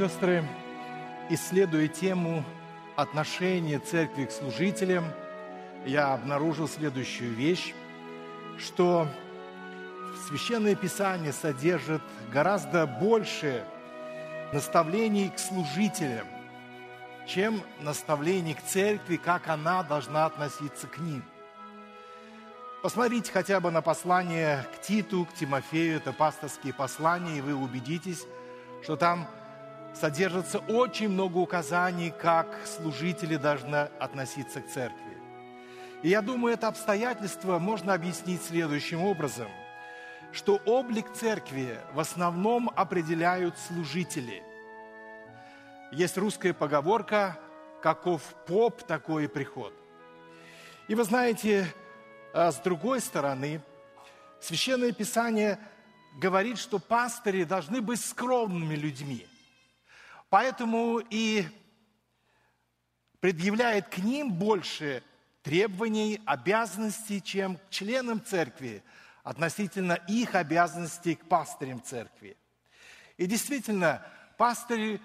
сестры, исследуя тему отношения церкви к служителям, я обнаружил следующую вещь, что Священное Писание содержит гораздо больше наставлений к служителям, чем наставлений к церкви, как она должна относиться к ним. Посмотрите хотя бы на послание к Титу, к Тимофею, это пасторские послания, и вы убедитесь, что там содержится очень много указаний, как служители должны относиться к церкви. И я думаю, это обстоятельство можно объяснить следующим образом, что облик церкви в основном определяют служители. Есть русская поговорка «каков поп, такой и приход». И вы знаете, с другой стороны, Священное Писание говорит, что пастыри должны быть скромными людьми. Поэтому и предъявляет к ним больше требований, обязанностей, чем к членам церкви относительно их обязанностей к пастырям церкви. И действительно, пастыри,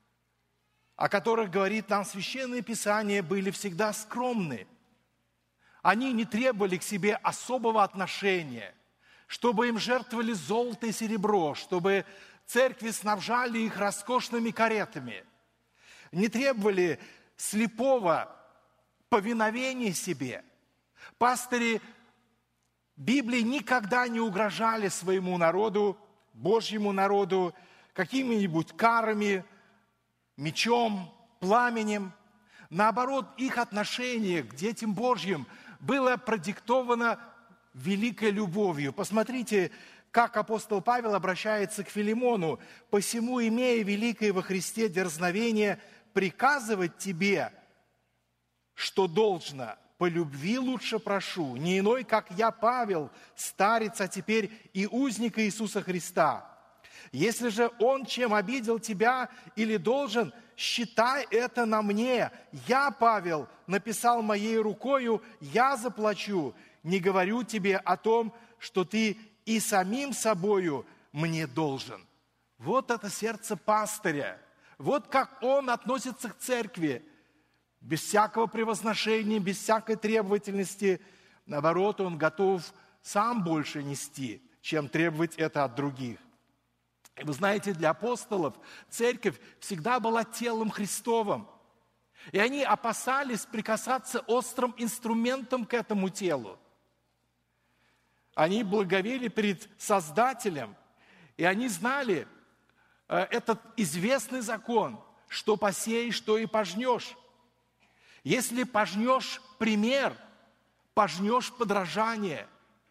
о которых говорит нам Священное Писание, были всегда скромны. Они не требовали к себе особого отношения, чтобы им жертвовали золото и серебро, чтобы церкви снабжали их роскошными каретами, не требовали слепого повиновения себе. Пастыри Библии никогда не угрожали своему народу, Божьему народу, какими-нибудь карами, мечом, пламенем. Наоборот, их отношение к детям Божьим было продиктовано великой любовью. Посмотрите, как апостол Павел обращается к Филимону. «Посему, имея великое во Христе дерзновение, приказывать тебе, что должно, по любви лучше прошу, не иной, как я, Павел, старец, а теперь и узник Иисуса Христа. Если же он чем обидел тебя или должен, считай это на мне. Я, Павел, написал моей рукою, я заплачу. Не говорю тебе о том, что ты и самим собою мне должен». Вот это сердце пастыря. Вот как он относится к церкви. Без всякого превозношения, без всякой требовательности. Наоборот, он готов сам больше нести, чем требовать это от других. И вы знаете, для апостолов церковь всегда была телом Христовым. И они опасались прикасаться острым инструментом к этому телу. Они благовели перед Создателем, и они знали этот известный закон, что посеешь, то и пожнешь. Если пожнешь пример, пожнешь подражание.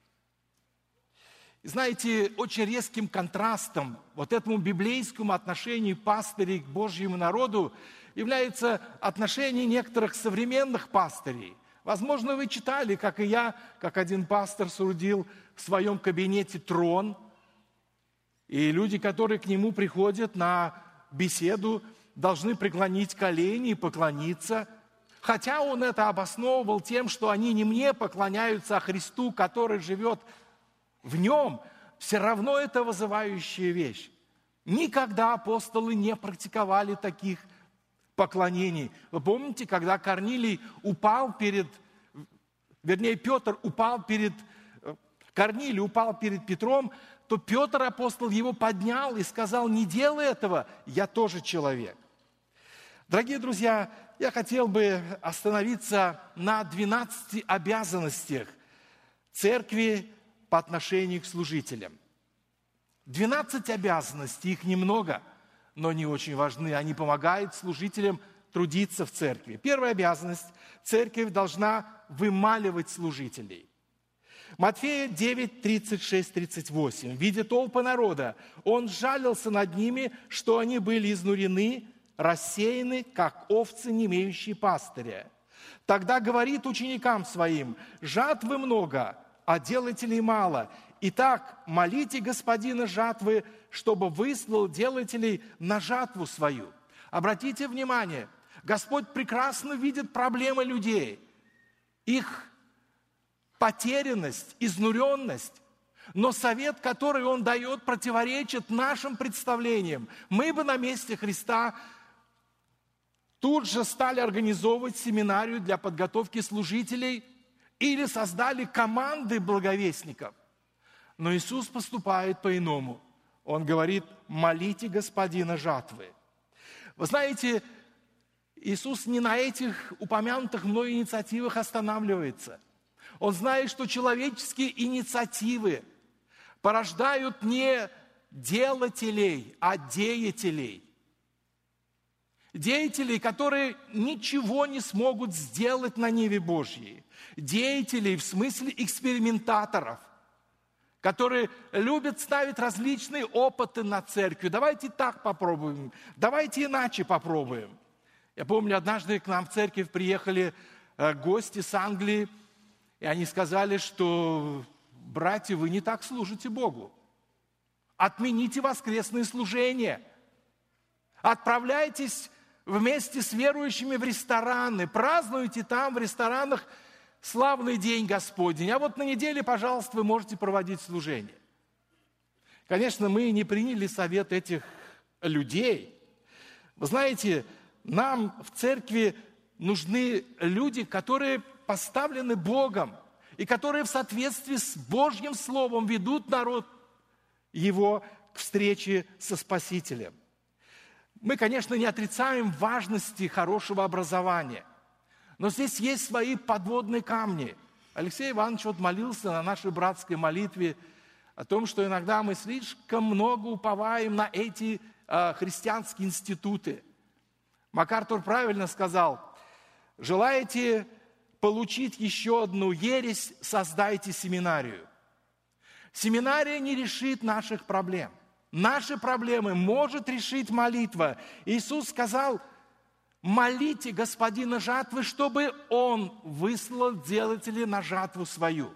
Знаете, очень резким контрастом вот этому библейскому отношению пастырей к Божьему народу является отношение некоторых современных пастырей. Возможно, вы читали, как и я, как один пастор соорудил в своем кабинете трон, и люди, которые к нему приходят на беседу, должны преклонить колени и поклониться. Хотя он это обосновывал тем, что они не мне поклоняются, а Христу, который живет в нем, все равно это вызывающая вещь. Никогда апостолы не практиковали таких поклонений. Вы помните, когда Корнилий упал Петр упал перед Корнилий упал перед Петром, то Петр, апостол, его поднял и сказал: не делай этого, я тоже человек. Дорогие друзья, я хотел бы остановиться на 12 обязанностях церкви по отношению к служителям. 12 обязанностей, их немного, но они очень важны. Они помогают служителям трудиться в церкви. Первая обязанность – церковь должна вымаливать служителей. Матфея 9, 36, 38. «Видя толпы народа, он жалился над ними, что они были изнурены, рассеяны, как овцы, не имеющие пастыря. Тогда говорит ученикам своим: жатвы много, а делателей мало. Итак, молите Господина жатвы, чтобы выслал делателей на жатву свою». Обратите внимание, Господь прекрасно видит проблемы людей, их потерянность, изнуренность. Но совет, который он дает, противоречит нашим представлениям. Мы бы на месте Христа тут же стали организовывать семинарию для подготовки служителей или создали команды благовестников. Но Иисус поступает по-иному. Он говорит: молите Господина жатвы. Вы знаете, Иисус не на этих упомянутых мной инициативах останавливается. Он знает, что человеческие инициативы порождают не делателей, а деятелей. Деятелей, которые ничего не смогут сделать на ниве Божьей. Деятелей в смысле экспериментаторов, которые любят ставить различные опыты над церковью. Давайте так попробуем, давайте иначе попробуем. Я помню, однажды к нам в церковь приехали гости с Англии, и они сказали, что: братья, вы не так служите Богу. Отмените воскресные служения. Отправляйтесь вместе с верующими в рестораны, празднуйте там в ресторанах славный день Господень. А вот на неделе, пожалуйста, вы можете проводить служение. Конечно, мы не приняли совет этих людей. Вы знаете, нам в церкви нужны люди, которые поставлены Богом и которые в соответствии с Божьим Словом ведут народ его к встрече со Спасителем. Мы, конечно, не отрицаем важности хорошего образования, но здесь есть свои подводные камни. Алексей Иванович вот молился на нашей братской молитве о том, что иногда мы слишком много уповаем на эти христианские институты. МакАртур правильно сказал: желаете получить еще одну ересь, создайте семинарию. Семинария не решит наших проблем. Наши проблемы может решить молитва. Иисус сказал: молите Господина жатвы, чтобы Он выслал делателей на жатву свою.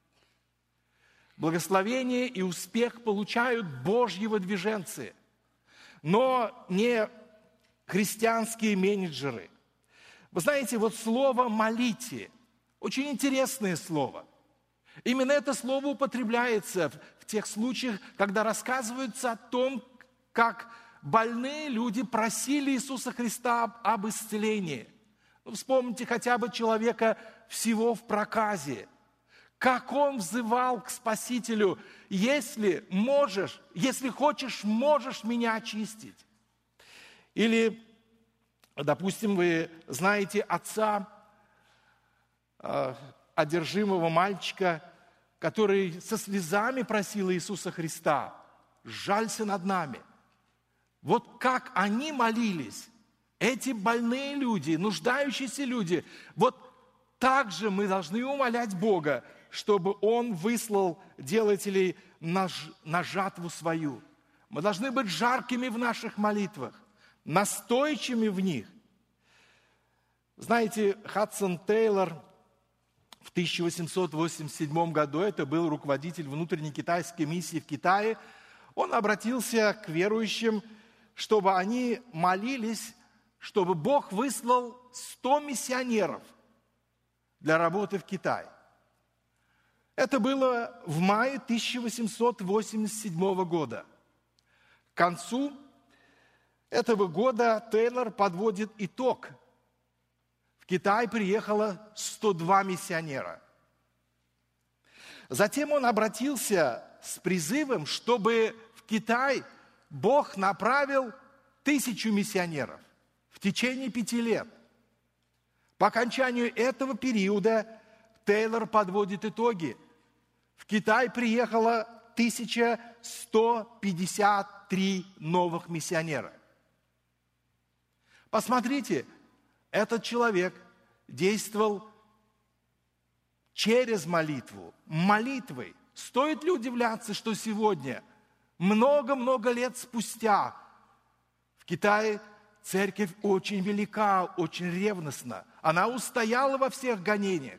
Благословение и успех получают Божьи выдвиженцы, но не христианские менеджеры. Вы знаете, вот слово «молите» – очень интересное слово. Именно это слово употребляется в тех случаях, когда рассказывается о том, как больные люди просили Иисуса Христа об исцелении. Вспомните хотя бы человека всего в проказе. Как он взывал к Спасителю: если можешь, если хочешь, можешь меня очистить. Или, допустим, вы знаете отца одержимого мальчика, который со слезами просил Иисуса Христа: «Сжалься над нами». Вот как они молились, эти больные люди, нуждающиеся люди, вот так же мы должны умолять Бога, чтобы Он выслал делателей на жатву свою. Мы должны быть жаркими в наших молитвах, настойчивыми в них. Знаете, Хадсон Тейлор в 1887 году, это был руководитель внутренней китайской миссии в Китае, он обратился к верующим, чтобы они молились, чтобы Бог выслал 100 миссионеров для работы в Китае. Это было в мае 1887 года. К концу этого года Тейлор подводит итог. В Китай приехало 102 миссионера. Затем он обратился с призывом, чтобы в Китай Бог направил 1000 миссионеров в течение 5 лет. По окончанию этого периода Тейлор подводит итоги. В Китай приехало 1153 новых миссионера. Посмотрите, этот человек действовал через молитву, молитвой. Стоит ли удивляться, что сегодня, много-много лет спустя, в Китае церковь очень велика, очень ревностна. Она устояла во всех гонениях.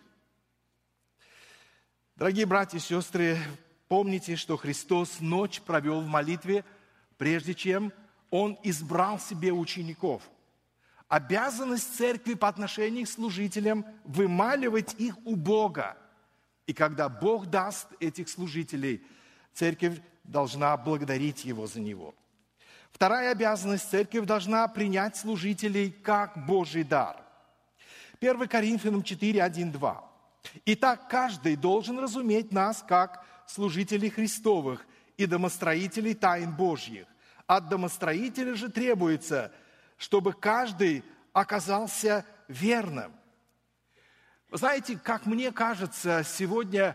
Дорогие братья и сестры, помните, что Христос ночь провел в молитве, прежде чем Он избрал себе учеников. Обязанность церкви по отношению к служителям – вымаливать их у Бога. И когда Бог даст этих служителей, церковь должна благодарить его за него. Вторая обязанность: церковь должна принять служителей как Божий дар. 1 Коринфянам 4, 1, 2. «Итак, каждый должен разуметь нас как служителей Христовых и домостроителей тайн Божьих. От домостроителя же требуется, чтобы каждый оказался верным». Вы знаете, как мне кажется, сегодня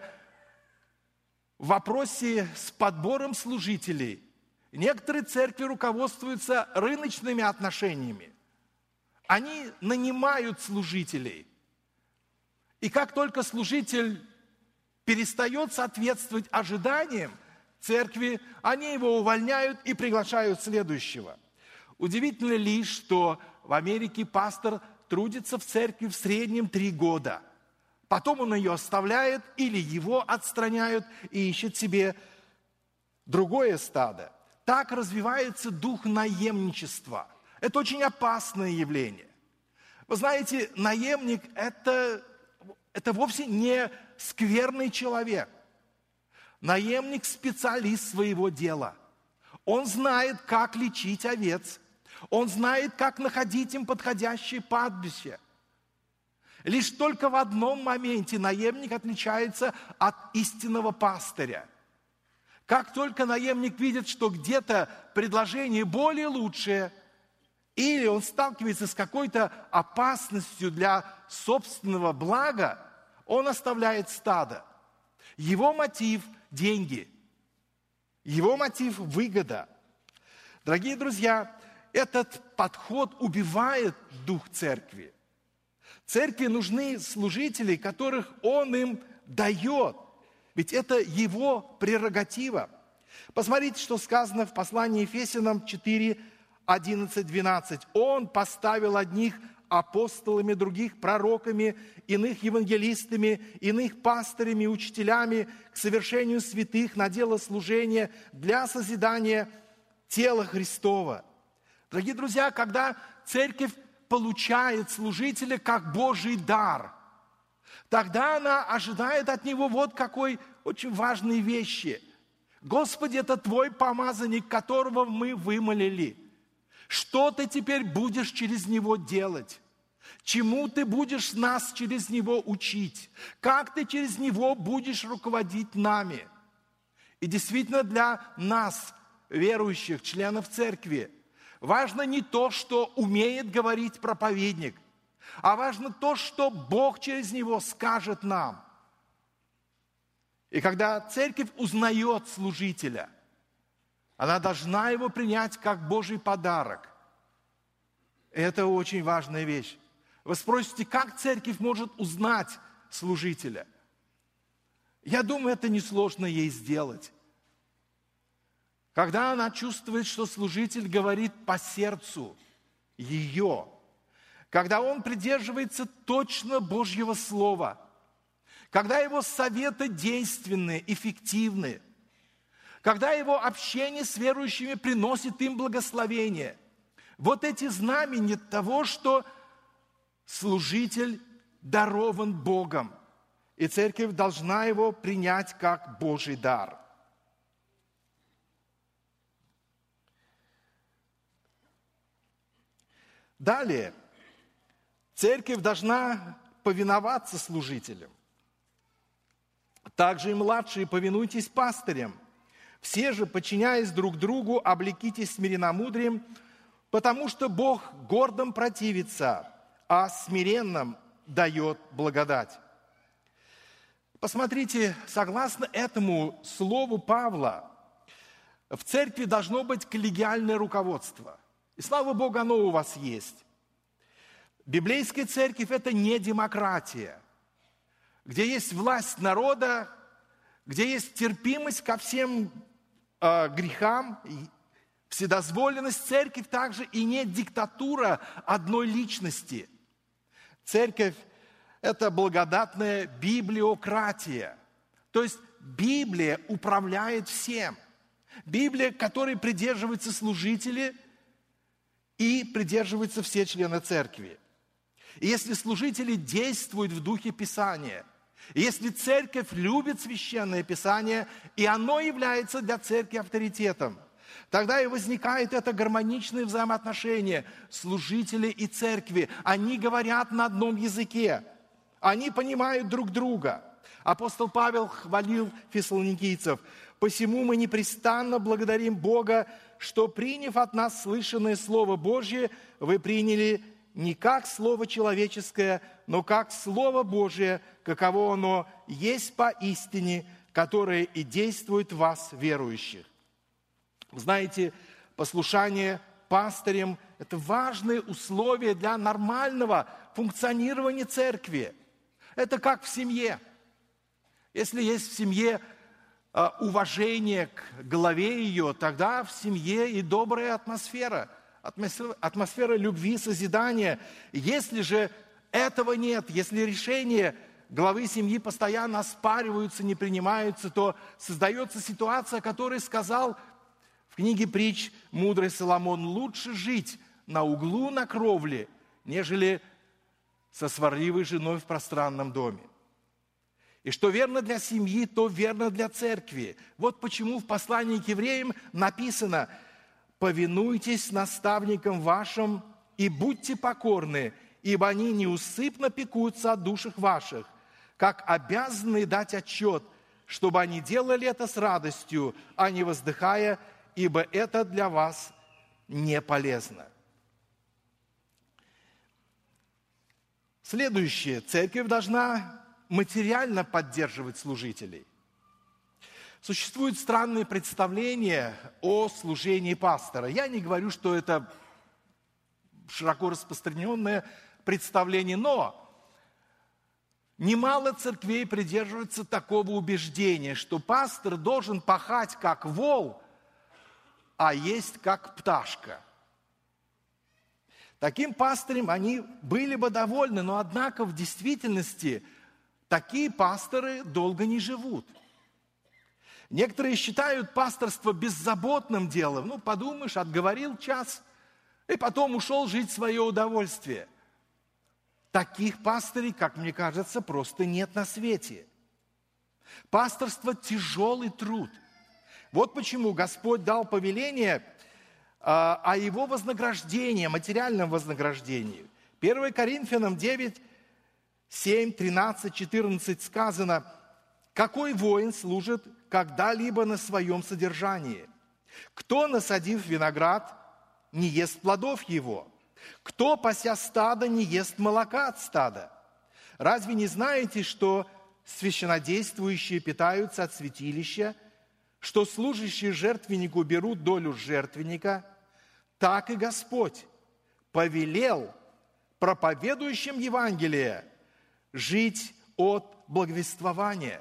в вопросе с подбором служителей некоторые церкви руководствуются рыночными отношениями. Они нанимают служителей. И как только служитель перестает соответствовать ожиданиям церкви, они его увольняют и приглашают следующего. Удивительно лишь, что в Америке пастор трудится в церкви в среднем 3 года. Потом он ее оставляет или его отстраняют и ищет себе другое стадо. Так развивается дух наемничества. Это очень опасное явление. Вы знаете, наемник – это вовсе не скверный человек. Наемник – специалист своего дела. Он знает, как лечить овец. Он знает, как находить им подходящее пастбище. Лишь только в одном моменте наемник отличается от истинного пастыря. Как только наемник видит, что где-то предложение более лучшее, или он сталкивается с какой-то опасностью для собственного блага, он оставляет стадо. Его мотив – деньги. Его мотив – выгода. Дорогие друзья, этот подход убивает дух церкви. Церкви нужны служители, которых Он им дает. Ведь это Его прерогатива. Посмотрите, что сказано в послании Ефесянам 4, 11, 12. «Он поставил одних апостолами, других пророками, иных евангелистами, иных пастырями, учителями к совершению святых на дело служения для созидания тела Христова». Дорогие друзья, когда церковь получает служителя как Божий дар, тогда она ожидает от него вот какой очень важной вещи. Господи, это Твой помазанник, которого мы вымолили. Что Ты теперь будешь через него делать? Чему Ты будешь нас через него учить? Как Ты через него будешь руководить нами? И действительно для нас, верующих, членов церкви, важно не то, что умеет говорить проповедник, а важно то, что Бог через него скажет нам. И когда церковь узнает служителя, она должна его принять как Божий подарок. И это очень важная вещь. Вы спросите, как церковь может узнать служителя? Я думаю, это несложно ей сделать. Когда она чувствует, что служитель говорит по сердцу ее, когда он придерживается точно Божьего Слова, когда его советы действенны, эффективны, когда его общение с верующими приносит им благословение. Вот эти знамения того, что служитель дарован Богом, и церковь должна его принять как Божий дар. Далее, церковь должна повиноваться служителям. Также и младшие повинуйтесь пастырям. Все же, подчиняясь друг другу, облекитесь смиренномудрием, потому что Бог гордым противится, а смиренным дает благодать. Посмотрите, согласно этому слову Павла, в церкви должно быть коллегиальное руководство. И слава Богу, оно у вас есть. Библейская церковь – это не демократия, где есть власть народа, где есть терпимость ко всем грехам, вседозволенность. Церковь также и не диктатура одной личности. Церковь – это благодатная библиократия. То есть Библия управляет всем. Библия, которой придерживаются служители и придерживаются все члены церкви. И если служители действуют в духе Писания, И если церковь любит Священное Писание, и оно является для церкви авторитетом, тогда и возникает это гармоничное взаимоотношение служителей и церкви. Они говорят на одном языке, они понимают друг друга. Апостол Павел хвалил фессалоникийцев: «Посему мы непрестанно благодарим Бога, что, приняв от нас слышанное Слово Божье, вы приняли не как Слово человеческое, но как Слово Божие, каково оно есть поистине, которое и действует в вас, верующих». Знаете, послушание пастырям – это важное условие для нормального функционирования церкви. Это как в семье. Если есть в семье уважение к главе ее, тогда в семье и добрая атмосфера любви, созидания. Если же этого нет, если решения главы семьи постоянно оспариваются, не принимаются, то создается ситуация, о которой сказал в книге притч мудрый Соломон: лучше жить на углу на кровле, нежели со сварливой женой в пространном доме. И что верно для семьи, то верно для церкви. Вот почему в послании к евреям написано: «Повинуйтесь наставникам вашим и будьте покорны, ибо они неусыпно пекутся о душах ваших, как обязаны дать отчет, чтобы они делали это с радостью, а не воздыхая, ибо это для вас не полезно». Следующее. Церковь должна материально поддерживать служителей. Существует странное представление о служении пастора. Я не говорю, что это широко распространенное представление, но немало церквей придерживаются такого убеждения, что пастор должен пахать как вол, а есть как пташка. Таким пастырем они были бы довольны, но однако в действительности такие пасторы долго не живут. Некоторые считают пасторство беззаботным делом. Ну, подумаешь, отговорил час, и потом ушел жить в свое удовольствие. Таких пастырей, как мне кажется, просто нет на свете. Пасторство – тяжелый труд. Вот почему Господь дал повеление о его вознаграждении, материальном вознаграждении. 1 Коринфянам 9, 7, 13, 14 сказано: «Какой воин служит когда-либо на своем содержании? Кто, насадив виноград, не ест плодов его? Кто, пася стадо, не ест молока от стада? Разве не знаете, что священнодействующие питаются от святилища, что служащие жертвеннику берут долю жертвенника? Так и Господь повелел проповедующим Евангелие жить от благовествования».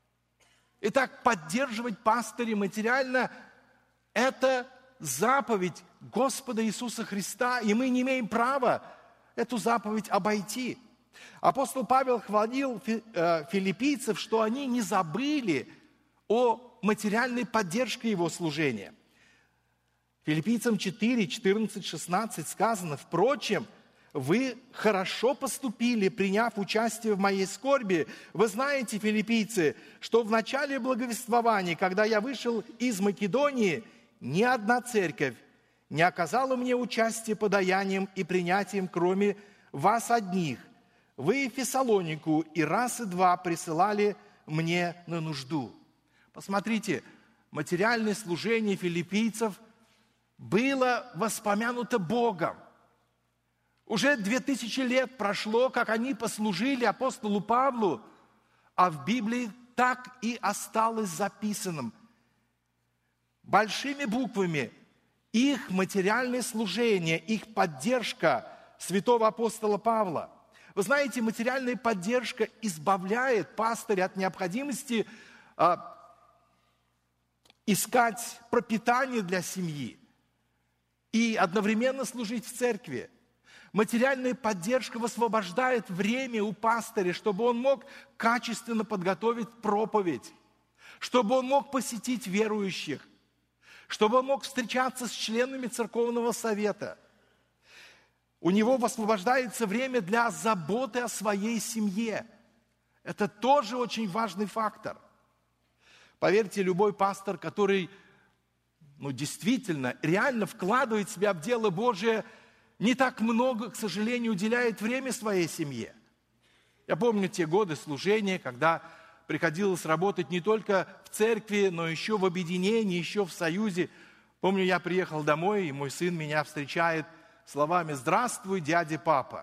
Итак, поддерживать пастырей материально – это заповедь Господа Иисуса Христа, и мы не имеем права эту заповедь обойти. Апостол Павел хвалил филиппийцев, что они не забыли о материальной поддержке его служения. Филиппийцам 4, 14, 16 сказано: «Впрочем, вы хорошо поступили, приняв участие в моей скорби. Вы знаете, филиппийцы, что в начале благовествования, когда я вышел из Македонии, ни одна церковь не оказала мне участия подаянием и принятием, кроме вас одних. Вы в Фессалонику и раз и два присылали мне на нужду». Посмотрите, материальное служение филиппийцев было воспомянуто Богом. Уже 2000 лет прошло, как они послужили апостолу Павлу, а в Библии так и осталось записанным большими буквами их материальное служение, их поддержка святого апостола Павла. Вы знаете, материальная поддержка избавляет пастыря от необходимости искать пропитание для семьи и одновременно служить в церкви. Материальная поддержка высвобождает время у пастыря, чтобы он мог качественно подготовить проповедь, чтобы он мог посетить верующих, чтобы он мог встречаться с членами церковного совета. У него высвобождается время для заботы о своей семье. Это тоже очень важный фактор. Поверьте, любой пастор, который действительно, реально вкладывает себя в дело Божие, не так много, к сожалению, уделяет время своей семье. Я помню те годы служения, когда приходилось работать не только в церкви, но еще в объединении, еще в союзе. Помню, я приехал домой, и мой сын меня встречает словами «Здравствуй, дядя, папа».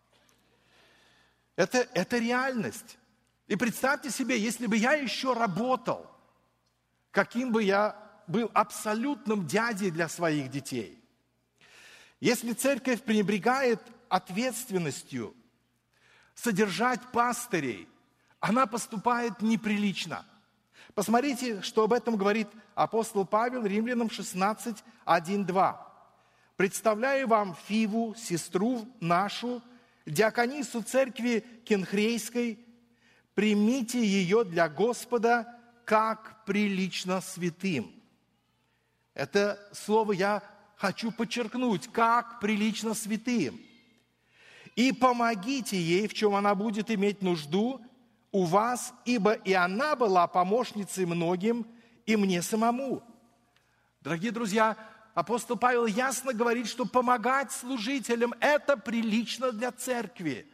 Это реальность. И представьте себе, если бы я еще работал, каким бы я был абсолютным дядей для своих детей. Если церковь пренебрегает ответственностью содержать пастырей, она поступает неприлично. Посмотрите, что об этом говорит апостол Павел Римлянам 16, 1, 2. «Представляю вам Фиву, сестру нашу, диаконису церкви Кенхрейской, примите ее для Господа, как прилично святым». Это слово я хочу подчеркнуть, как прилично святым. «И помогите ей, в чем она будет иметь нужду у вас, ибо и она была помощницей многим, и мне самому». Дорогие друзья, апостол Павел ясно говорит, что помогать служителям – это прилично для церкви.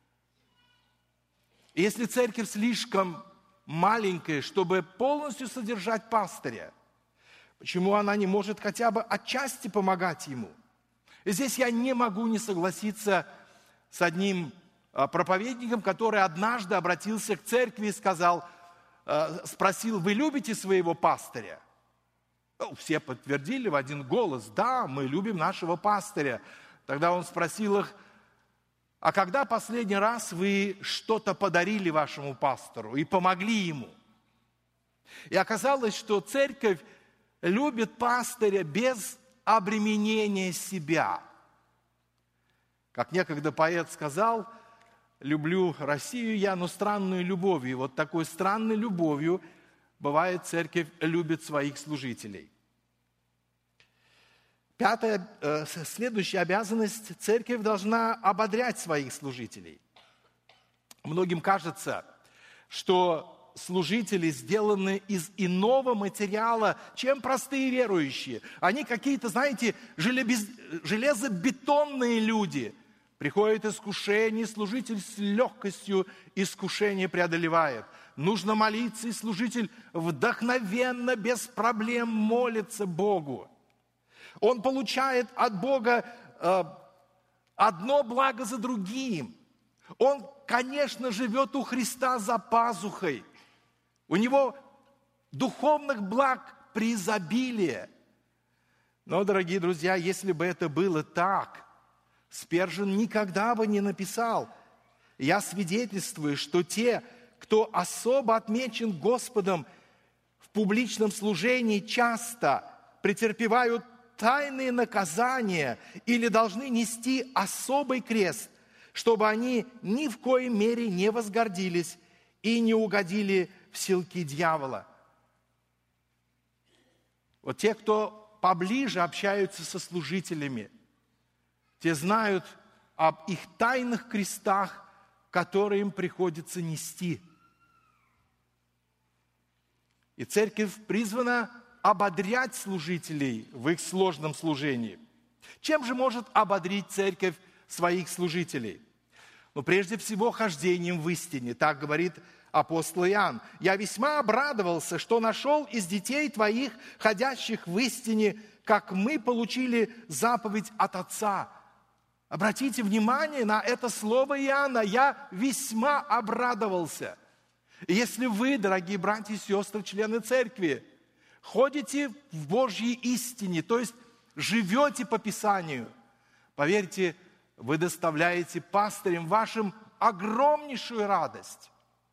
И если церковь слишком маленькая, чтобы полностью содержать пастыря, почему она не может хотя бы отчасти помогать ему? И здесь я не могу не согласиться с одним проповедником, который однажды обратился к церкви и спросил: «Вы любите своего пастыря?» Все подтвердили в один голос: «Да, мы любим нашего пастыря». Тогда он спросил их: «А когда последний раз вы что-то подарили вашему пастору и помогли ему?» И оказалось, что церковь любит пастыря без обременения себя. Как некогда поэт сказал: «Люблю Россию я, но странную любовью». И вот такой странной любовью, бывает, церковь любит своих служителей. Пятая, следующая обязанность: церковь должна ободрять своих служителей. Многим кажется, что служители сделаны из иного материала, чем простые верующие. Они какие-то, знаете, железобетонные люди. Приходит искушение, служитель с легкостью искушение преодолевает. Нужно молиться, и служитель вдохновенно, без проблем молится Богу. Он получает от Бога одно благо за другим. Он, конечно, живет у Христа за пазухой. У него духовных благ преизобилие. Но, дорогие друзья, если бы это было так, Спержин никогда бы не написал: «Я свидетельствую, что те, кто особо отмечен Господом в публичном служении, часто претерпевают тайные наказания или должны нести особый крест, чтобы они ни в коей мере не возгордились и не угодили в силки дьявола». Вот те, кто поближе общаются со служителями, те знают об их тайных крестах, которые им приходится нести. И церковь призвана ободрять служителей в их сложном служении. Чем же может ободрить церковь своих служителей? Прежде всего, хождением в истине. Так говорит апостол Иоанн: «Я весьма обрадовался, что нашел из детей твоих, ходящих в истине, как мы получили заповедь от Отца». Обратите внимание на это слово Иоанна: «Я весьма обрадовался». И если вы, дорогие братья и сестры, члены церкви, ходите в Божьей истине, то есть живете по Писанию, поверьте, вы доставляете пастырям вашим огромнейшую радость.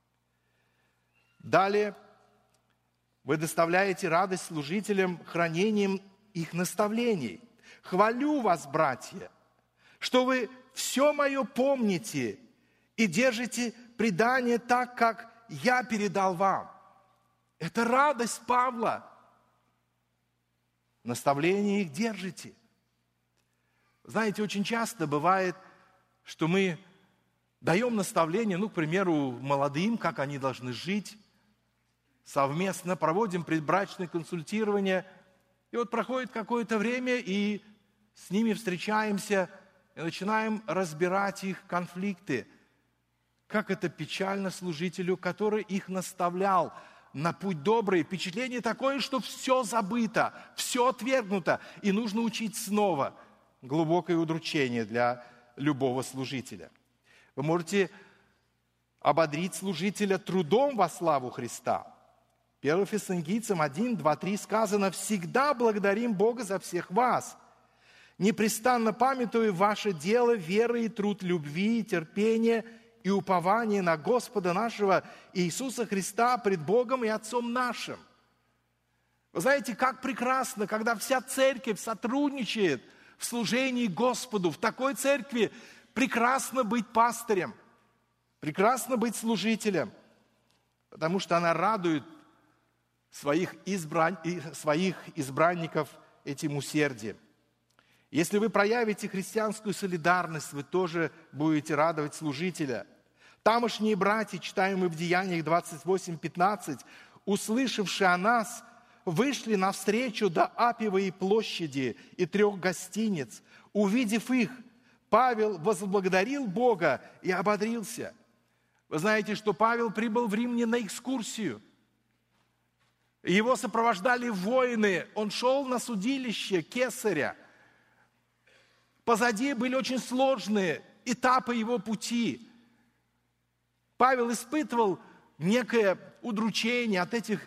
Далее, вы доставляете радость служителям хранением их наставлений. «Хвалю вас, братья, что вы все мое помните и держите предание так, как я передал вам». Это радость Павла. Наставления их держите. Знаете, очень часто бывает, что мы даем наставления, к примеру, молодым, как они должны жить, совместно проводим предбрачное консультирование. И вот проходит какое-то время, и с ними встречаемся, и начинаем разбирать их конфликты. Как это печально служителю, который их наставлял на путь добрый. Впечатление такое, что все забыто, все отвергнуто, и нужно учить снова. Глубокое удручение для любого служителя. Вы можете ободрить служителя трудом во славу Христа. 1 Фессалоникийцам 1, 2, 3 сказано: «Всегда благодарим Бога за всех вас, непрестанно памятуя ваше дело, веры и труд любви, терпения и упование на Господа нашего Иисуса Христа пред Богом и Отцом нашим». Вы знаете, как прекрасно, когда вся церковь сотрудничает в служении Господу. В такой церкви прекрасно быть пастырем, прекрасно быть служителем, потому что она радует своих избранников этим усердием. Если вы проявите христианскую солидарность, вы тоже будете радовать служителя. Тамошние братья, читаем мы в Деяниях 28:15, услышавшие о нас, вышли навстречу до Апиевой площади и 3 гостиниц. Увидев их, Павел возблагодарил Бога и ободрился. Вы знаете, что Павел прибыл в Рим не на экскурсию. Его сопровождали воины. Он шел на судилище Кесаря. Позади были очень сложные этапы его пути. Павел испытывал некое удручение от этих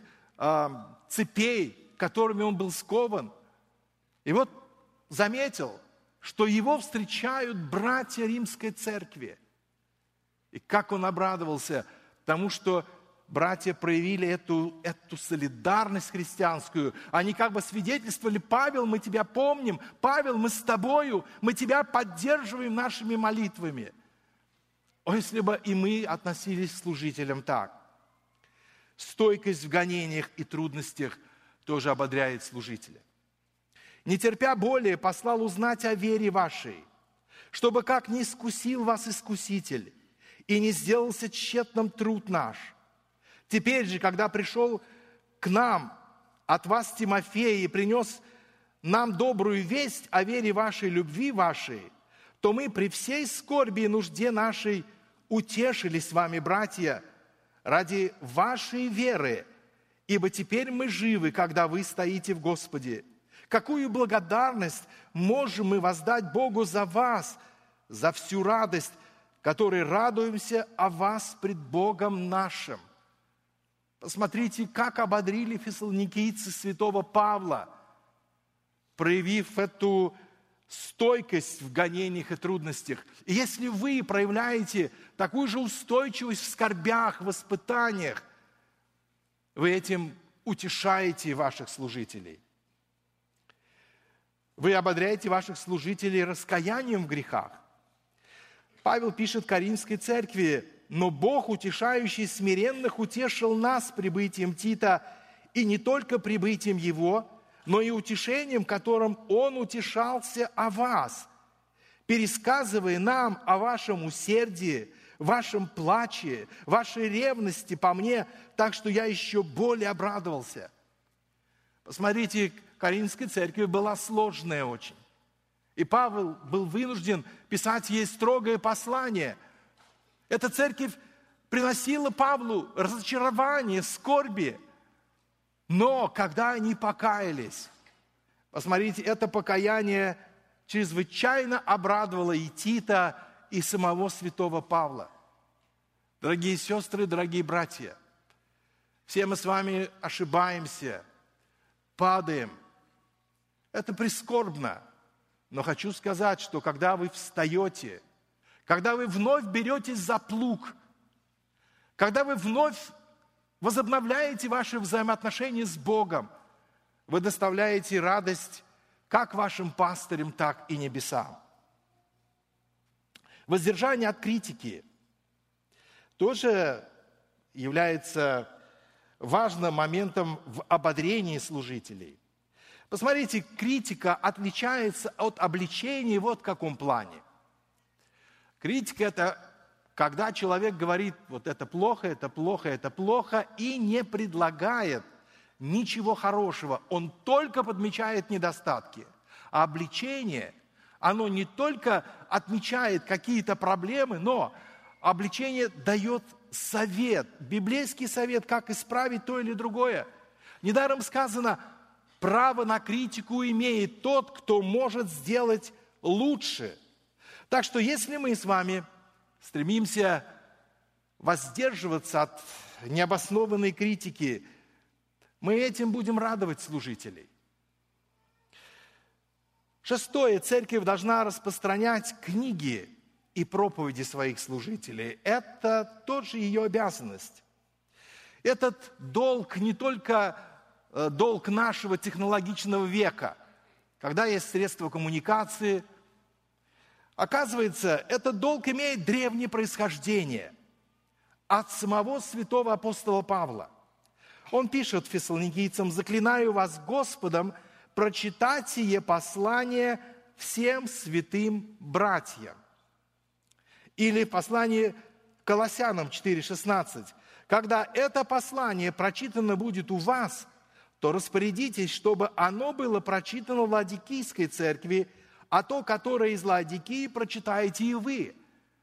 цепей, которыми он был скован. И вот заметил, что его встречают братья Римской церкви. И как он обрадовался тому, что братья проявили эту солидарность христианскую. Они как бы свидетельствовали: Павел, мы тебя помним, Павел, мы с тобою, мы тебя поддерживаем нашими молитвами. О, если бы и мы относились к служителям так. Стойкость в гонениях и трудностях тоже ободряет служителя. Не терпя более, послал узнать о вере вашей, чтобы как не искусил вас искуситель, и не сделался тщетным труд наш. Теперь же, когда пришел к нам от вас Тимофей и принес нам добрую весть о вере вашей, любви вашей, то мы при всей скорби и нужде нашей утешились с вами, братья, ради вашей веры, ибо теперь мы живы, когда вы стоите в Господе. Какую благодарность можем мы воздать Богу за вас, за всю радость, которой радуемся о вас пред Богом нашим. Посмотрите, как ободрили фессалоникийцы святого Павла, проявив эту стойкость в гонениях и трудностях. И если вы проявляете такую же устойчивость в скорбях, в испытаниях, вы этим утешаете ваших служителей. Вы ободряете ваших служителей раскаянием в грехах. Павел пишет Коринфской церкви: «Но Бог, утешающий смиренных, утешил нас прибытием Тита, и не только прибытием его, но и утешением, которым он утешался о вас, пересказывая нам о вашем усердии, вашем плаче, вашей ревности по мне, так что я еще более обрадовался». Посмотрите, Коринфской церкви была сложная очень. И Павел был вынужден писать ей строгое послание. Эта церковь приносила Павлу разочарование, скорби. Но когда они покаялись, посмотрите, это покаяние чрезвычайно обрадовало и Тита, и самого святого Павла. Дорогие сестры, дорогие братья, все мы с вами ошибаемся, падаем. Это прискорбно. Но хочу сказать, что когда вы встаете, когда вы вновь беретесь за плуг, когда вы вновь возобновляете ваши взаимоотношения с Богом, вы доставляете радость как вашим пастырям, так и небесам. Воздержание от критики тоже является важным моментом в ободрении служителей. Посмотрите, критика отличается от обличения вот в каком плане. Критика – это когда человек говорит, вот это плохо, это плохо, это плохо, и не предлагает ничего хорошего, он только подмечает недостатки. А обличение, оно не только отмечает какие-то проблемы, но обличение дает совет, библейский совет, как исправить то или другое. Недаром сказано, право на критику имеет тот, кто может сделать лучше. Так что если мы с вами стремимся воздерживаться от необоснованной критики, мы этим будем радовать служителей. 6. Церковь должна распространять книги и проповеди своих служителей. Это тоже ее обязанность. Этот долг не только долг нашего технологичного века, когда есть средства коммуникации. Оказывается, этот долг имеет древнее происхождение от самого святого апостола Павла. Он пишет фессалоникийцам: «Заклинаю вас Господом прочитать сие послание всем святым братьям». Или в послании Колоссянам 4:16: «Когда это послание прочитано будет у вас, то распорядитесь, чтобы оно было прочитано в Ладикийской церкви, а то, которое из Ладикии, прочитаете и вы».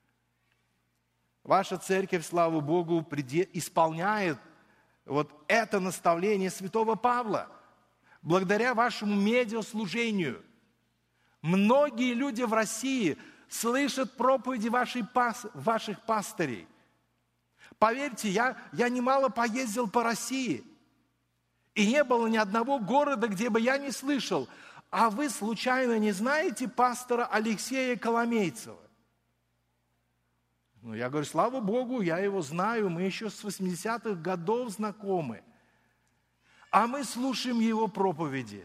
Ваша церковь, слава Богу, исполняет вот это наставление святого Павла. Благодаря вашему медиаслужению многие люди в России слышат проповеди ваших пастырей. Поверьте, я немало поездил по России, и не было ни одного города, где бы я не слышал: а вы случайно не знаете пастора Алексея Коломейцева? Ну, я говорю, слава Богу, я его знаю, мы еще с 80-х годов знакомы. А мы слушаем его проповеди.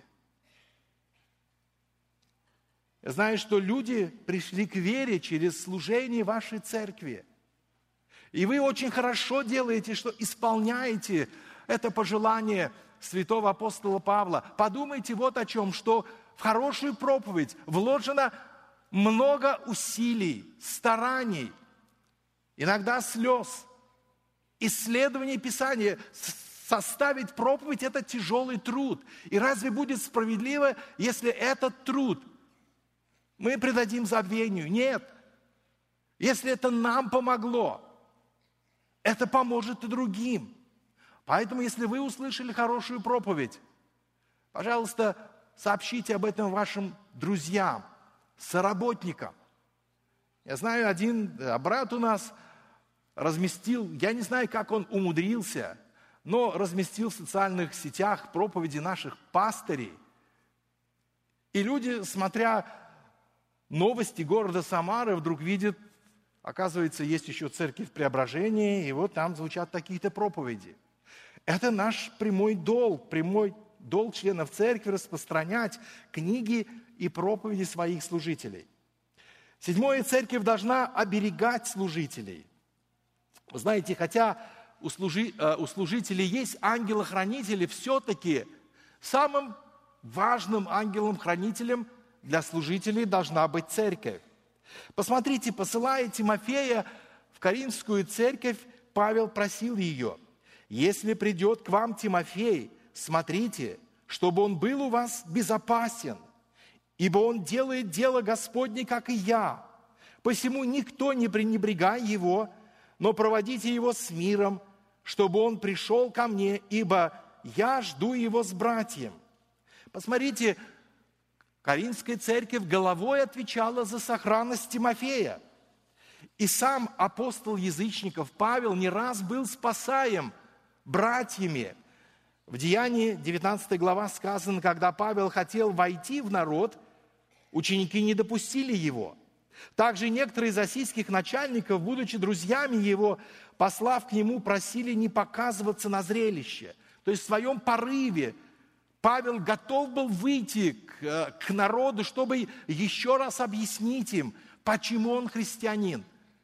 Я знаю, что люди пришли к вере через служение вашей церкви. И вы очень хорошо делаете, что исполняете это пожелание святого апостола Павла. Подумайте вот о чем, что в хорошую проповедь вложено много усилий, стараний, иногда слез, исследований Писания. Составить проповедь – это тяжелый труд. И разве будет справедливо, если этот труд мы предадим забвению? Нет. Если это нам помогло, это поможет и другим. Поэтому, если вы услышали хорошую проповедь, пожалуйста, сообщите об этом вашим друзьям, соработникам. Я знаю, один брат у нас разместил, я не знаю, как он умудрился, но разместил в социальных сетях проповеди наших пастырей. И люди, смотря новости города Самары, вдруг видят, оказывается, есть еще церковь Преображения, и вот там звучат такие-то проповеди. Это наш прямой долг членов церкви распространять книги и проповеди своих служителей. 7. Церковь должна оберегать служителей. Вы знаете, хотя у служителей есть ангелы-хранители, все-таки самым важным ангелом-хранителем для служителей должна быть церковь. Посмотрите, посылая Тимофея в Коринфскую церковь, Павел просил ее: «Если придет к вам Тимофей, смотрите, чтобы он был у вас безопасен, ибо он делает дело Господне, как и я. Посему никто не пренебрегай его, но проводите его с миром, чтобы он пришел ко мне, ибо я жду его с братьем». Посмотрите, Коринфская церковь головой отвечала за сохранность Тимофея. И сам апостол язычников Павел не раз был спасаем братьями. В Деянии 19 глава сказано, когда Павел хотел войти в народ, ученики не допустили его. Также некоторые из ассийских начальников, будучи друзьями его, послав к нему, просили не показываться на зрелище. То есть в своем порыве Павел готов был выйти к народу, чтобы еще раз объяснить им, почему он христианин.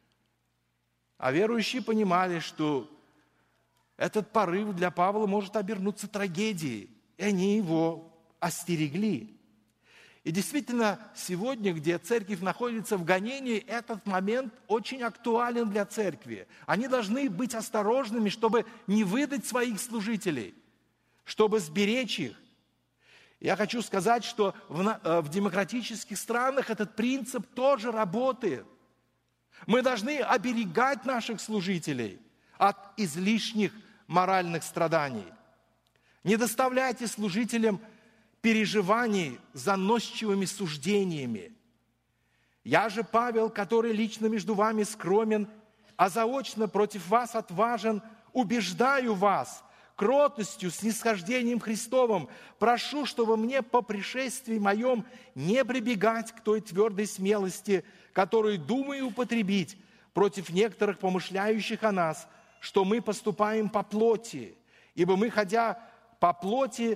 А верующие понимали, что этот порыв для Павла может обернуться трагедией, и они его остерегли. И действительно, сегодня, где церковь находится в гонении, этот момент очень актуален для церкви. Они должны быть осторожными, чтобы не выдать своих служителей, чтобы сберечь их. Я хочу сказать, что в демократических странах этот принцип тоже работает. Мы должны оберегать наших служителей от излишних моральных страданий. Не доставляйте служителям переживаний заносчивыми суждениями. Я же, Павел, который лично между вами скромен, а заочно против вас отважен, убеждаю вас кротостью, снисхождением Христовым, прошу, чтобы мне по пришествии моем не прибегать к той твердой смелости, которую думаю употребить против некоторых помышляющих о нас, что мы поступаем по плоти, ибо мы, ходя во плоти,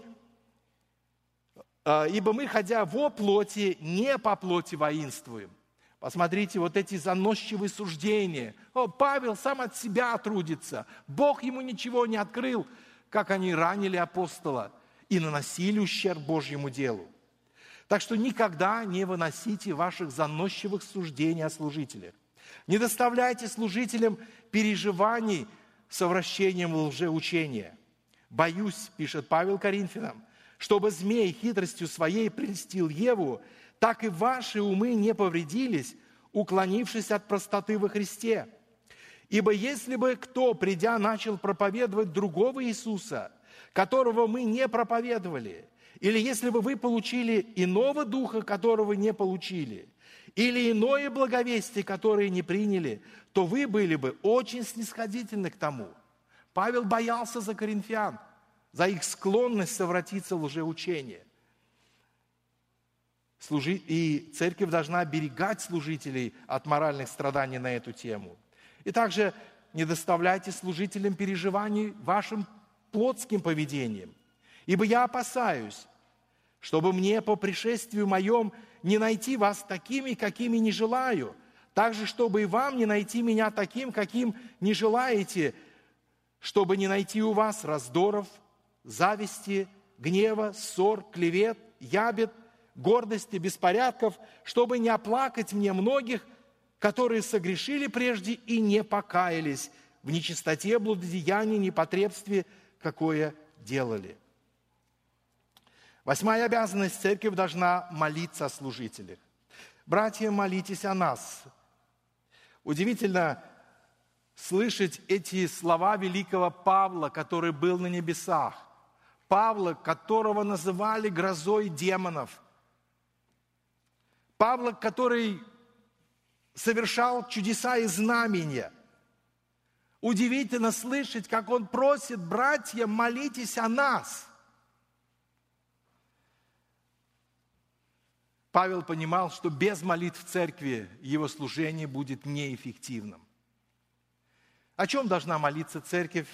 не по плоти воинствуем. Посмотрите, вот эти заносчивые суждения. Павел сам от себя трудится. Бог ему ничего не открыл, как они ранили апостола и наносили ущерб Божьему делу. Так что никогда не выносите ваших заносчивых суждений о служителях. Не доставляйте служителям переживаний совращением лжеучения. «Боюсь, — пишет Павел Коринфянам, — чтобы змей хитростью своей прельстил Еву, так и ваши умы не повредились, уклонившись от простоты во Христе. Ибо если бы кто, придя, начал проповедовать другого Иисуса, которого мы не проповедовали, или если бы вы получили иного духа, которого не получили, или иное благовестие, которое не приняли, то вы были бы очень снисходительны к тому». Павел боялся за коринфян, за их склонность совратиться в лжеучение. И церковь должна оберегать служителей от моральных страданий на эту тему. И также не доставляйте служителям переживаний вашим плотским поведением. Ибо я опасаюсь, чтобы мне по пришествию моем не найти вас такими, какими не желаю, также, чтобы и вам не найти меня таким, каким не желаете, чтобы не найти у вас раздоров, зависти, гнева, ссор, клевет, ябед, гордости, беспорядков, чтобы не оплакать мне многих, которые согрешили прежде и не покаялись в нечистоте, блудодеянии, непотребстве, какое делали. 8-я обязанность: церковь должна молиться о служителях. Братья, молитесь о нас. Удивительно слышать эти слова великого Павла, который был на небесах. Павла, которого называли грозой демонов. Павла, который совершал чудеса и знамения. Удивительно слышать, как он просит: братья, молитесь о нас. Павел понимал, что без молитв в церкви его служение будет неэффективным. О чем должна молиться церковь?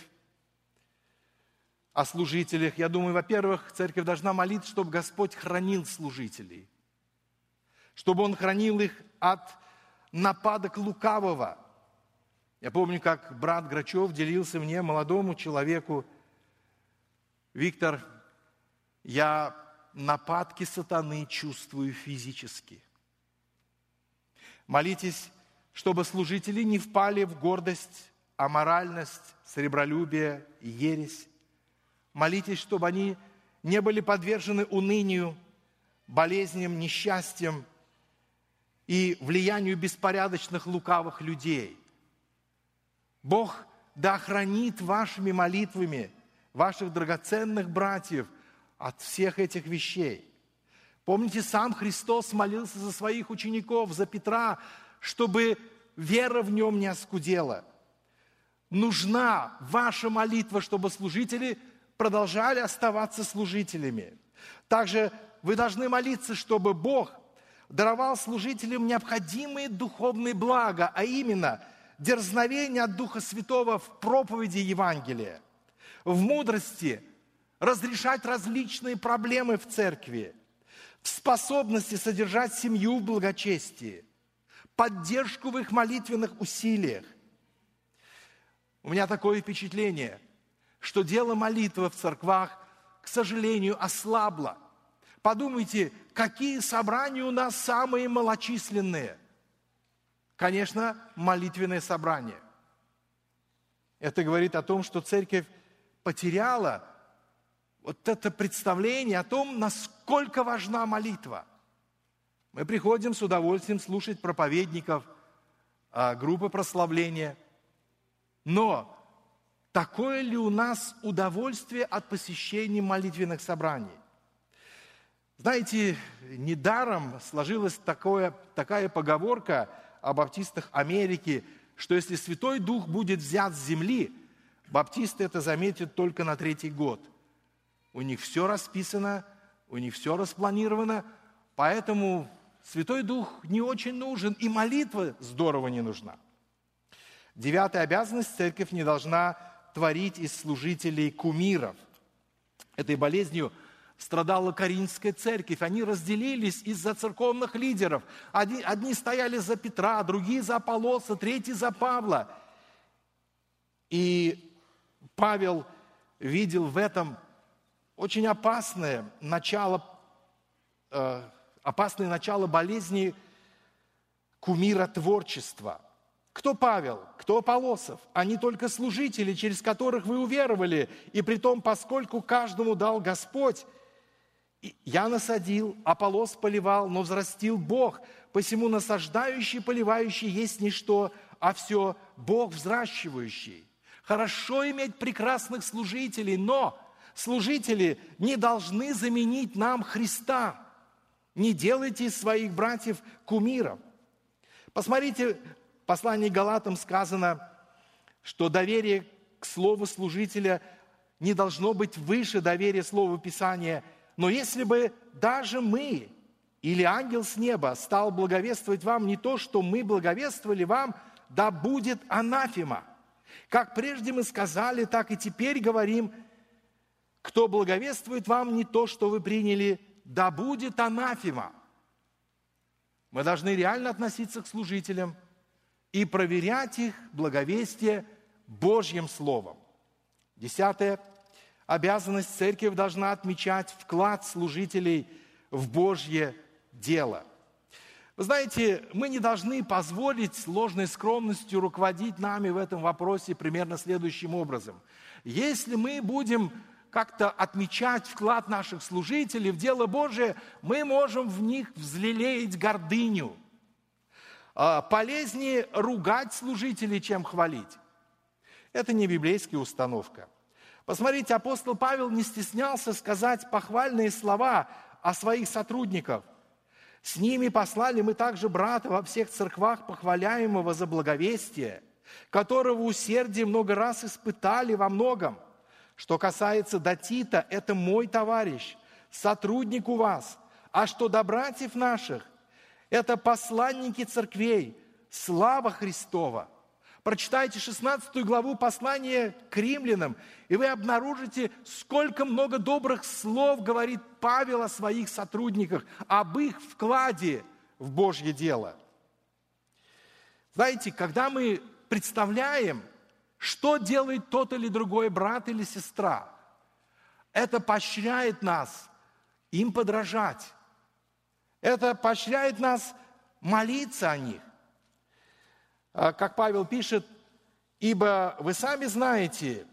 О служителях. Я думаю, во-первых, церковь должна молиться, чтобы Господь хранил служителей, чтобы Он хранил их от нападок лукавого. Я помню, как брат Грачев делился мне, молодому человеку: Виктор, я нападки сатаны чувствую физически. Молитесь, чтобы служители не впали в гордость, аморальность, сребролюбие и ересь. Молитесь, чтобы они не были подвержены унынию, болезням, несчастьям и влиянию беспорядочных лукавых людей. Бог да охранит вашими молитвами ваших драгоценных братьев от всех этих вещей. Помните, сам Христос молился за своих учеников, за Петра, чтобы вера в нем не оскудела. Нужна ваша молитва, чтобы служители продолжали оставаться служителями. Также вы должны молиться, чтобы Бог даровал служителям необходимые духовные блага, а именно дерзновение от Духа Святого в проповеди Евангелия, в мудрости разрешать различные проблемы в церкви, в способности содержать семью в благочестии, поддержку в их молитвенных усилиях. У меня такое впечатление, что дело молитвы в церквах, к сожалению, ослабло. Подумайте, какие собрания у нас самые малочисленные? Конечно, молитвенное собрание. Это говорит о том, что церковь потеряла вот это представление о том, насколько важна молитва. Мы приходим с удовольствием слушать проповедников, группы прославления. Но такое ли у нас удовольствие от посещения молитвенных собраний? Знаете, недаром сложилась такая поговорка о баптистах Америки, что если Святой Дух будет взят с земли, баптисты это заметят только на 3-й год. У них все расписано, у них все распланировано, поэтому Святой Дух не очень нужен, и молитва здорово не нужна. 9-я обязанность: церковь не должна творить из служителей кумиров. Этой болезнью страдала Коринфская церковь. Они разделились из-за церковных лидеров. Одни стояли за Петра, другие за Аполлоса, третьи за Павла. И Павел видел в этом очень опасное начало болезни кумиротворчества. Кто Павел? Кто Аполлосов? Они только служители, через которых вы уверовали, и притом, поскольку каждому дал Господь. Я насадил, Аполлос поливал, но взрастил Бог. Посему насаждающий, поливающий есть ничто, а все Бог взращивающий. Хорошо иметь прекрасных служителей, но служители не должны заменить нам Христа. Не делайте из своих братьев кумиров. Посмотрите, в послании к Галатам сказано, что доверие к слову служителя не должно быть выше доверия Слову Писания. Но если бы даже мы или ангел с неба стал благовествовать вам не то, что мы благовествовали вам, да будет анафема. Как прежде мы сказали, так и теперь говорим, кто благовествует вам не то, что вы приняли, да будет анафема. Мы должны реально относиться к служителям и проверять их благовестие Божьим Словом. 10-я обязанность: церковь должна отмечать вклад служителей в Божье дело. Вы знаете, мы не должны позволить ложной скромностью руководить нами в этом вопросе примерно следующим образом. Если мы будем как-то отмечать вклад наших служителей в дело Божие, мы можем в них взлелеять гордыню. Полезнее ругать служителей, чем хвалить. Это не библейская установка. Посмотрите, апостол Павел не стеснялся сказать похвальные слова о своих сотрудниках. С ними послали мы также брата во всех церквах, похваляемого за благовестие, которого усердие много раз испытали во многом. Что касается до Тита, это мой товарищ, сотрудник у вас. А что до братьев наших, это посланники церквей, слава Христова. Прочитайте 16 главу послания к римлянам, и вы обнаружите, сколько много добрых слов говорит Павел о своих сотрудниках, об их вкладе в Божье дело. Знаете, когда мы представляем, что делает тот или другой брат или сестра, это поощряет нас им подражать. Это поощряет нас молиться о них. Как Павел пишет, ибо вы сами знаете,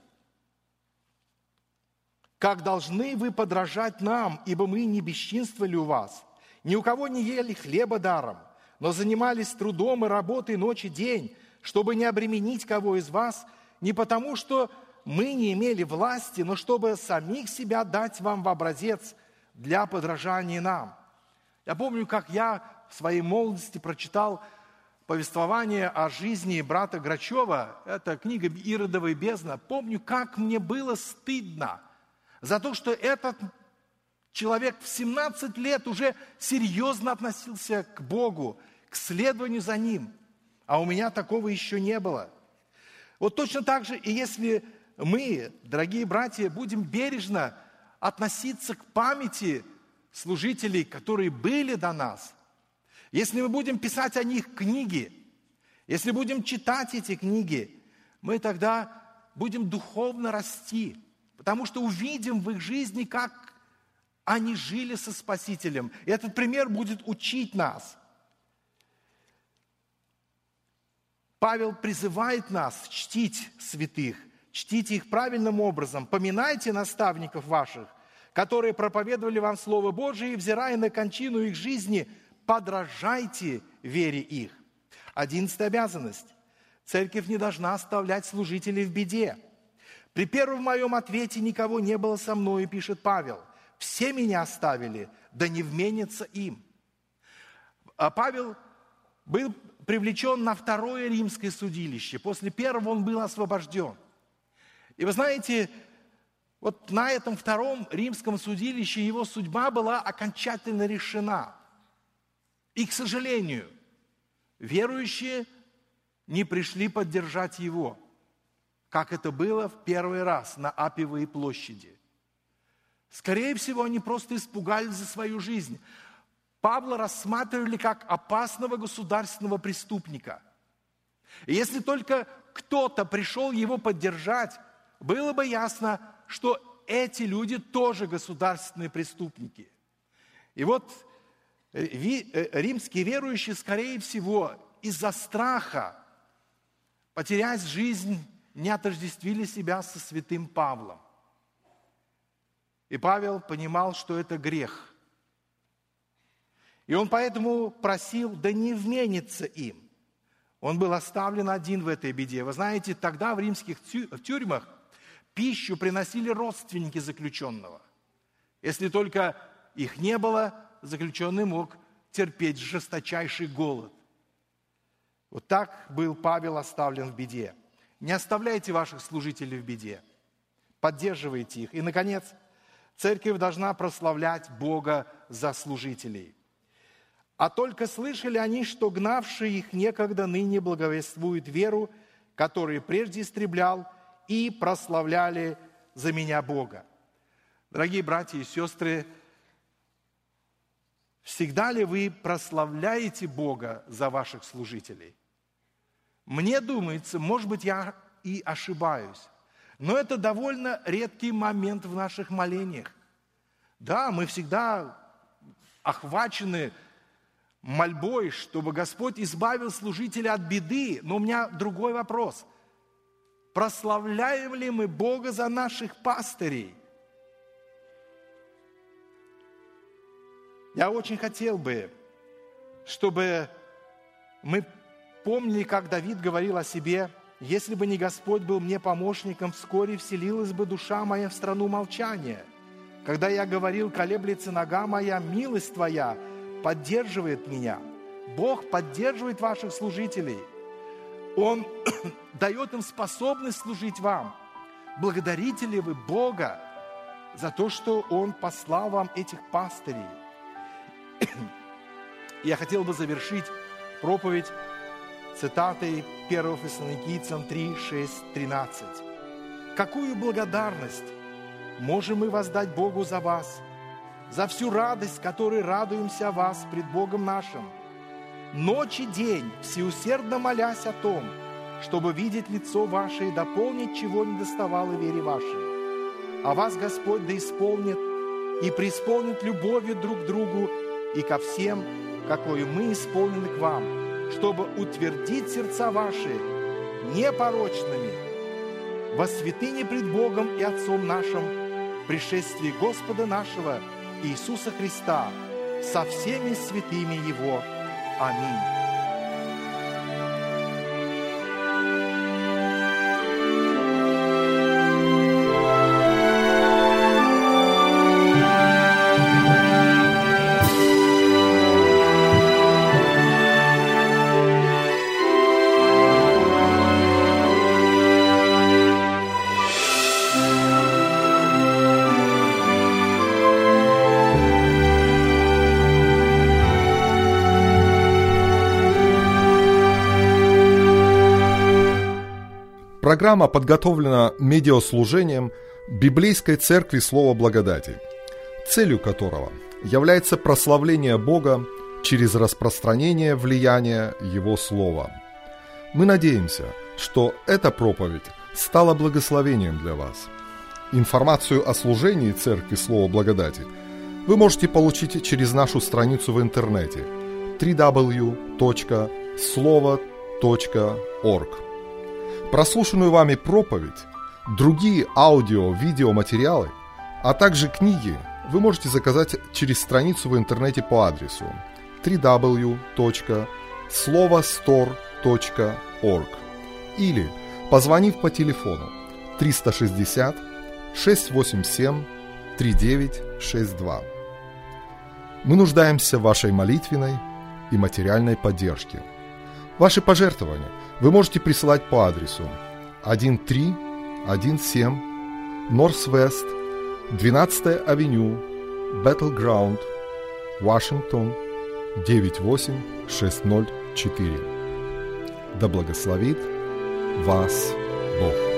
как должны вы подражать нам, ибо мы не бесчинствовали у вас, ни у кого не ели хлеба даром, но занимались трудом и работой ночь и день, чтобы не обременить кого из вас, не потому, что мы не имели власти, но чтобы самих себя дать вам в образец для подражания нам. Я помню, как я в своей молодости прочитал повествование о жизни брата Грачева, это книга «Иродова и бездна». Помню, как мне было стыдно за то, что этот человек в 17 лет уже серьезно относился к Богу, к следованию за Ним. А у меня такого еще не было. Вот точно так же, и если мы, дорогие братья, будем бережно относиться к памяти служителей, которые были до нас, если мы будем писать о них книги, если будем читать эти книги, мы тогда будем духовно расти, потому что увидим в их жизни, как Они жили со Спасителем. И этот пример будет учить нас. Павел призывает нас чтить святых, чтите их правильным образом, поминайте наставников ваших, которые проповедовали вам Слово Божие, и, взирая на кончину их жизни, подражайте вере их. 11-я обязанность. Церковь не должна оставлять служителей в беде. При первом моем ответе никого не было со мною, пишет Павел. Все меня оставили, да не вменится им. Павел был привлечен на второе римское судилище. После первого он был освобожден. И вы знаете, вот на этом втором римском судилище его судьба была окончательно решена. И, к сожалению, верующие не пришли поддержать его, как это было в первый раз на Аппиевой площади. Скорее всего, они просто испугались за свою жизнь. Павла рассматривали как опасного государственного преступника. И если только кто-то пришел его поддержать, было бы ясно, что эти люди тоже государственные преступники. И вот римские верующие, скорее всего, из-за страха потерять жизнь, не отождествили себя со святым Павлом. И Павел понимал, что это грех. И он поэтому просил, да не вменится им. Он был оставлен один в этой беде. Вы знаете, тогда в римских тюрьмах пищу приносили родственники заключенного. Если только их не было, заключенный мог терпеть жесточайший голод. Вот так был Павел оставлен в беде. Не оставляйте ваших служителей в беде. Поддерживайте их. И, наконец, церковь должна прославлять Бога за служителей. А только слышали они, что гнавшие их некогда ныне благовествуют веру, которую прежде истреблял, и прославляли за меня Бога. Дорогие братья и сестры, всегда ли вы прославляете Бога за ваших служителей? Мне думается, может быть, я и ошибаюсь, но это довольно редкий момент в наших молениях. Да, мы всегда охвачены мольбой, чтобы Господь избавил служителя от беды, но у меня другой вопрос. Прославляем ли мы Бога за наших пастырей? Я очень хотел бы, чтобы мы помнили, как Давид говорил о себе: «Если бы не Господь был мне помощником, вскоре вселилась бы душа моя в страну молчания. Когда я говорил, колеблется нога моя, милость Твоя поддерживает меня». Бог поддерживает ваших служителей. Он дает им способность служить вам. Благодарите ли вы Бога за то, что Он послал вам этих пастырей? Я хотел бы завершить проповедь цитатой 1 Фессалоникийцам 3, 6, 13. «Какую благодарность можем мы воздать Богу за вас, за всю радость, которой радуемся о вас пред Богом нашим, ночь и день, всеусердно молясь о том, чтобы видеть лицо ваше и дополнить, чего не доставало вере вашей. А вас Господь да исполнит и преисполнит любовью друг к другу и ко всем, какой мы исполнены к вам, чтобы утвердить сердца ваши непорочными во святыне пред Богом и Отцом нашим в пришествии Господа нашего Иисуса Христа со всеми святыми Его. Аминь». Программа подготовлена медиаслужением Библейской Церкви Слова Благодати, целью которого является прославление Бога через распространение влияния Его Слова. Мы надеемся, что эта проповедь стала благословением для вас. Информацию о служении Церкви Слова Благодати вы можете получить через нашу страницу в интернете www.slovo.org. Прослушанную вами проповедь, другие аудио-видеоматериалы, а также книги вы можете заказать через страницу в интернете по адресу www.slovostore.org или позвонив по телефону 360 687 3962. Мы нуждаемся в вашей молитвенной и материальной поддержке. Ваши пожертвования вы можете присылать по адресу 1317 Northwest 12-я авеню, Battleground, Вашингтон, 98604. Да благословит вас Бог.